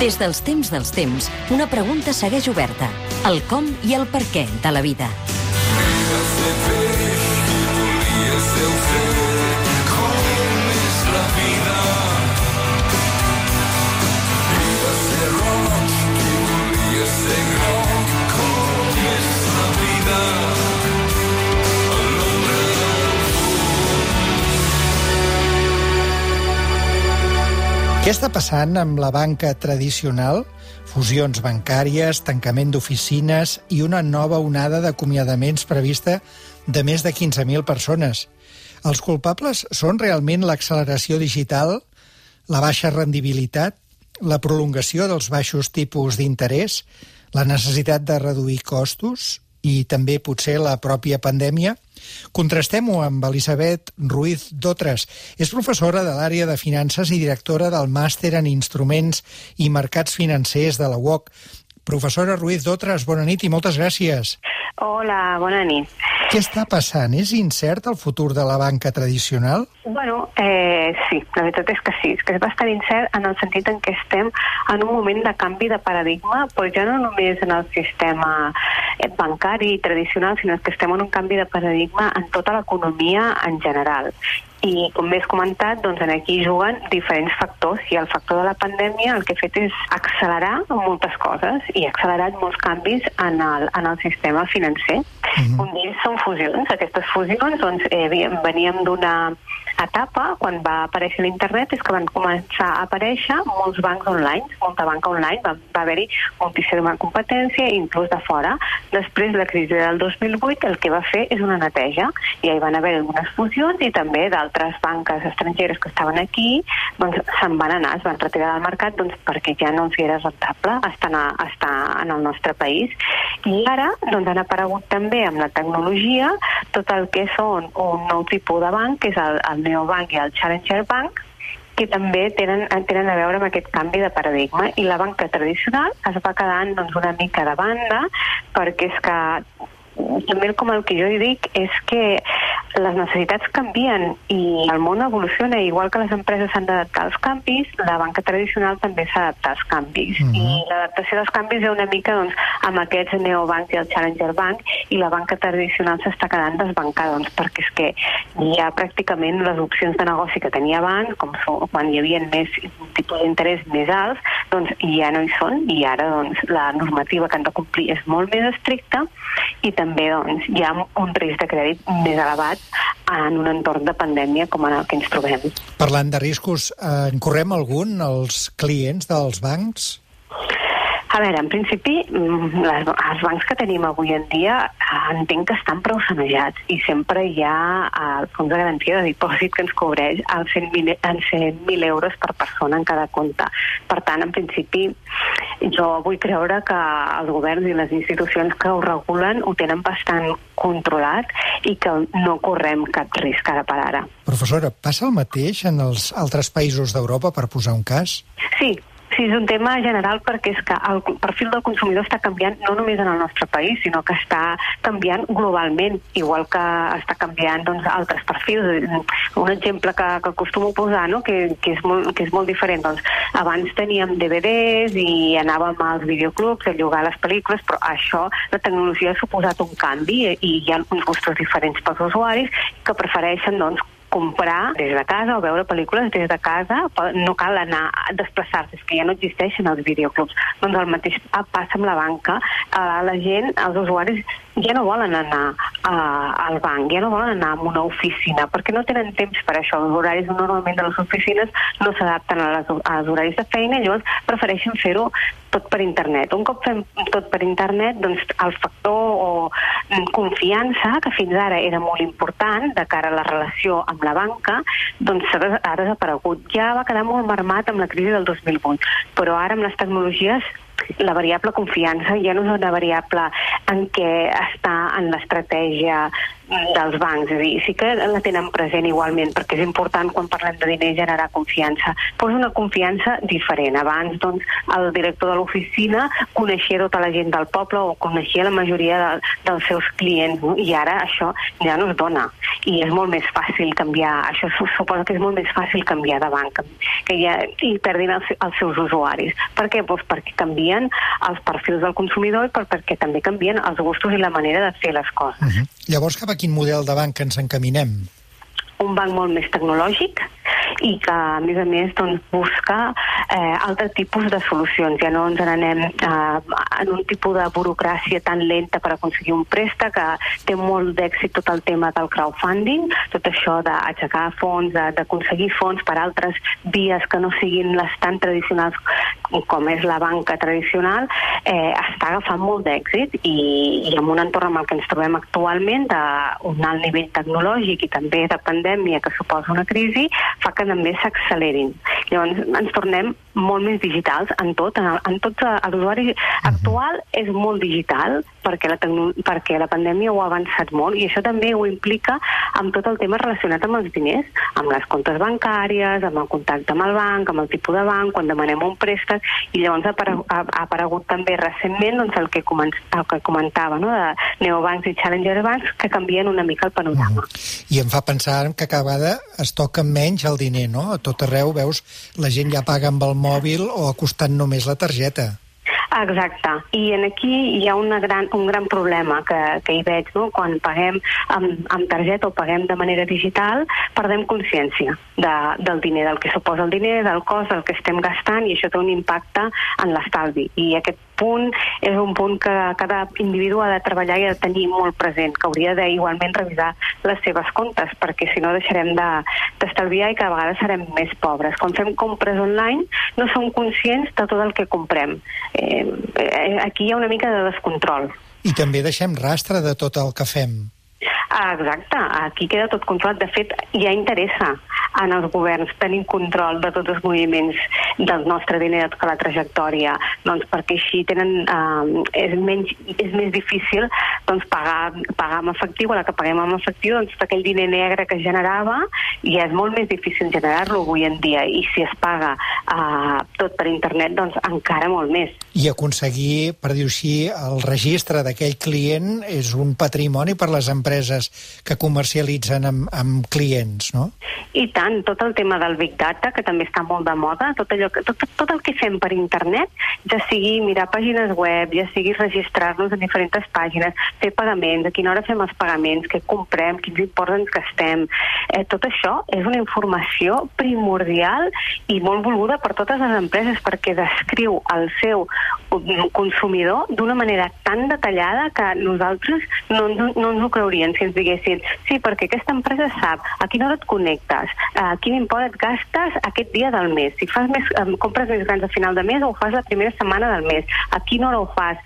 Des dels temps, una pregunta segueix oberta. El com i el per què de la vida. Què està passant amb la banca tradicional? Fusions bancàries, tancament d'oficines i una nova onada d'acomiadaments prevista de més de 15.000 persones. Els culpables són realment l'acceleració digital, la baixa rendibilitat, la prolongació dels baixos tipus d'interès, la necessitat de reduir costos i també potser la pròpia pandèmia? Contrastem-ho amb Elisabet Ruiz Dotres. És professora de l'àrea de finances i directora del màster en instruments i mercats financers de la UOC. Professora Ruiz Dotres, bona nit i moltes gràcies. Hola, bona nit. Què està passant? És incert el futur de la banca tradicional? Bueno, sí, la veritat és que sí. És que és bastant incert en el sentit en què estem en un moment de canvi de paradigma, però ja no només en el sistema bancari tradicional, sinó que estem en un canvi de paradigma en tota l'economia en general. I, com més comentat, doncs aquí juguen diferents factors, i el factor de la pandèmia el que ha fet és accelerar moltes coses i ha accelerat molts canvis en el sistema financer. Un d'ells són fusions. Aquestes fusions, doncs, veníem d'una etapa, quan va aparèixer l'internet, és que van començar a aparèixer molts bancs online, molta banca online, va haver-hi moltíssima competència, inclús de fora. Després, la crisi del 2008, el que va fer és una neteja, i hi van haver algunes fusions i també d'altres banques estrangeres que estaven aquí, doncs se'n van anar, es van retirar del mercat, doncs perquè ja no els era rentable estar en el nostre país. I ara, doncs, han aparegut també amb la tecnologia tot el que són un nou tipus de banc, que és el neobanc i el challenger bank, que també tenen a veure amb aquest canvi de paradigma, i la banca tradicional es va quedant, doncs, una mica de banda, perquè és que també com el que jo hi dic és que les necessitats canvien i el món evoluciona, igual que les empreses s'han d'adaptar als canvis, la banca tradicional també s'ha d'adaptar als canvis. I l'adaptació dels canvis és una mica, doncs, amb aquests neobancs i el challenger bank, i la banca tradicional s'està quedant desbancada, doncs, perquè és que ja pràcticament les opcions de negoci que tenia abans, com quan hi havia més tipus d'interès més alts, doncs ja no hi són, i ara, doncs, la normativa que han de complir és molt més estricta, i també, doncs, hi ha un risc de crèdit més elevat en un entorn de pandèmia com en el que ens trobem. Parlant de riscos, en correm algun els clients dels bancs? A veure, en principi, els bancs que tenim avui en dia entenc que estan prou sanejats, i sempre hi ha el fons de garantia de dipòsit que ens cobreix els 100.000 euros per persona en cada compte. Per tant, en principi, jo vull creure que els governs i les institucions que ho regulen ho tenen bastant controlat i que no correm cap risc ara per ara. Professora, passa el mateix en els altres països d'Europa, per posar un cas? Sí, és un tema general, perquè és que el perfil del consumidor està canviant no només en el nostre país, sinó que està canviant globalment, igual que està canviant, doncs, altres perfils. Un exemple que acostumo a posar, no? que és molt diferent. Doncs, abans teníem DVDs i anàvem als videoclubs a llogar les pel·lícules, però això, la tecnologia ha suposat un canvi, i hi ha uns gustos diferents pels usuaris que prefereixen, doncs, comprar des de casa o veure pel·lícules des de casa, no cal anar a desplaçar-se, és que ja no existeixen els videoclubs. Doncs el mateix passa amb la banca. La gent, els usuaris, ja no volen anar al banc, ja no volen anar a una oficina, perquè no tenen temps per això. Els horaris normalment de les oficines no s'adapten als horaris de feina, i llavors prefereixen fer-ho tot per internet. Un cop fem tot per internet, doncs el factor o confiança, que fins ara era molt important de cara a la relació amb la banca, doncs ha desaparegut. Ja va quedar molt marmat amb la crisi del 2008, però ara amb les tecnologies la variable confiança ja no és una variable en què està en l'estratègia dels bancs. És a dir, sí que la tenen present igualment, perquè és important quan parlem de diners generar confiança, però és una confiança diferent. Abans, doncs, el director de l'oficina coneixia tota la gent del poble o coneixia la majoria dels seus clients, no? I ara això ja no es dona. I és molt més fàcil canviar, això suposa que és molt més fàcil canviar de banc, i perdin els seus usuaris. Per què? Doncs perquè canvien els perfils del consumidor i perquè també canvien els gustos i la manera de fer les coses. Llavors, cap a quin model de banc ens encaminem? Un banc molt més tecnològic i que, a més, doncs, busca altre tipus de solucions. Ja no ens n'anem en un tipus de burocràcia tan lenta per aconseguir un préstec, que té molt d'èxit tot el tema del crowdfunding, tot això d'aixecar fons, d'aconseguir fons per altres vies que no siguin les tan tradicionals com és la banca tradicional, està agafant molt d'èxit i en un entorn amb el que ens trobem actualment d'un alt nivell tecnològic i també de pandèmia que suposa una crisi, fa que també s'accelerin. Llavors ens tornem molt més digitals en tot. L'usuari actual és molt digital perquè la pandèmia ho ha avançat molt i això també ho implica amb tot el tema relacionat amb els diners, amb les comptes bancàries, amb el contacte amb el banc, amb el tipus de banc, quan demanem un préstec, i llavors ha aparegut també recentment doncs, el que comentava, no? De neobancs i challenger banks que canvien una mica el panorama. I em fa pensar que cada vegada es toca menys el diner, no? A tot arreu veus la gent ja paga amb el mòbil o acostant només la targeta. Exacte, i aquí hi ha un gran problema que hi veig, no? Quan paguem amb targeta o paguem de manera digital, perdem consciència del diner, del que suposa el diner, del cost, del que estem gastant, i això té un impacte en l'estalvi. I aquest punt és un punt que cada individu ha de treballar i ha de tenir molt present, que hauria igualment revisar les seves comptes, perquè si no deixarem d'estalviar i cada vegada serem més pobres. Quan fem compres online no som conscients de tot el que comprem. Aquí hi ha una mica de descontrol. I també deixem rastre de tot el que fem. Exacte, aquí queda tot controlat. De fet, ja interessa en els governs tenir control de tots els moviments del nostre diner, de tota la trajectòria, doncs perquè així és més difícil doncs, pagar amb efectiu, a la que paguem amb efectiu, doncs aquell diner negre que es generava, i és molt més difícil generar-lo avui en dia, i si es paga tot per internet, doncs encara molt més. I aconseguir, per dir-ho així, el registre d'aquell client és un patrimoni per les empreses que comercialitzen amb clients, no? I tant, tot el tema del Big Data, que també està molt de moda, tot el que fem per internet, ja sigui mirar pàgines web, ja sigui registrar-nos en diferents pàgines, fer pagaments, a quina hora fem els pagaments, què comprem, quins imports ens gastem, tot això és una informació primordial i molt volguda per totes les empreses, perquè descriu el seu consumidor d'una manera tan detallada que nosaltres no ens ho creuríem si ens diguessin sí, perquè aquesta empresa sap a quina hora et connectes, a quin import et gastes aquest dia del mes, si fas compres més grans a final de mes o ho fas la primera setmana del mes, a quina hora ho fas,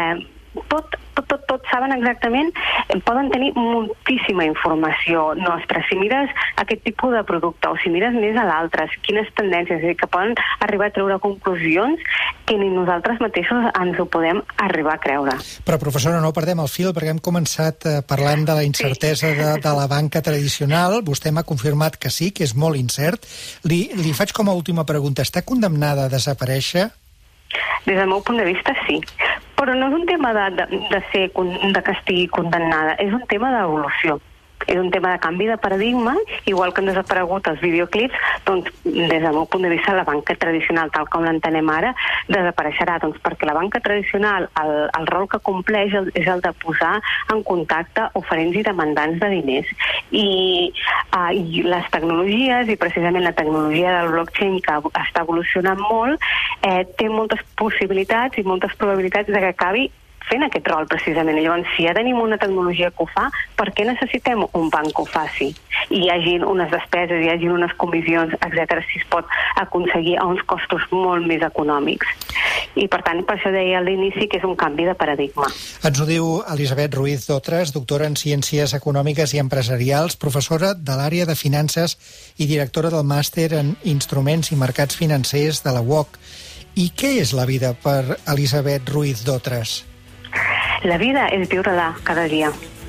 tot saben exactament, poden tenir moltíssima informació nostra. Si mires aquest tipus de producte o si mires més a l'altre, quines tendències, és a dir, que poden arribar a treure conclusions que ni nosaltres mateixos ens ho podem arribar a creure. Però, professora, no perdem el fil, perquè hem començat parlant de la incertesa de la banca tradicional. Vostè m'ha confirmat que sí, que és molt incert. Li faig com a última pregunta. Està condemnada a desaparèixer? Des del meu punt de vista, sí. Però no és un tema de que estigui condemnada, és un tema d'evolució. És un tema de canvi de paradigma, igual que han desaparegut els videoclips, doncs, des del meu punt de vista, la banca tradicional, tal com l'entenem ara, desapareixerà, doncs, perquè la banca tradicional, el rol que compleix és el de posar en contacte oferents i demandants de diners. I les tecnologies, i precisament la tecnologia del blockchain, que està evolucionant molt, té moltes possibilitats i moltes probabilitats de que acabi fent aquest rol, precisament. I llavors, si ja tenim una tecnologia que ho fa, per què necessitem un banc que ho faci? I hi hagi unes despeses, hi hagi unes comissions, etc., si es pot aconseguir a uns costos molt més econòmics. I, per tant, per això deia a l'inici que és un canvi de paradigma. Ens ho diu Elisabet Ruiz d'Otres, doctora en Ciències Econòmiques i Empresarials, professora de l'àrea de Finances i directora del màster en Instruments i Mercats Financers de la UOC. I què és la vida per Elisabet Ruiz d'Otres? La vida és viure-la cada dia.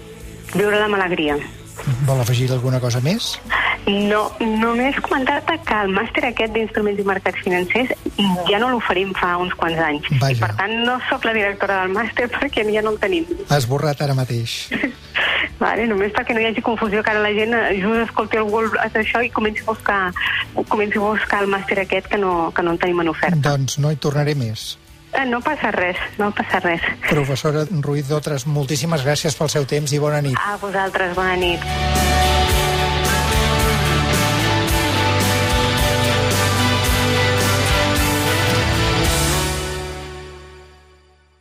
Viure amb alegria. Vol afegir alguna cosa més? No, només comentar-te que el màster aquest d'instruments i mercats financers ja no l'oferim fa uns quants anys. Vaja. I per tant no sóc la directora del màster perquè ja no el tenim. Ha esborrat ara mateix. Vale, només perquè no hi hagi confusió, que ara la gent just escolti algú això i comenci a buscar el màster aquest que no en tenim en oferta. Doncs no hi tornaré més. No passa res. Professora Ruiz d'Otres, moltíssimes gràcies pel seu temps i bona nit. A vosaltres, bona nit.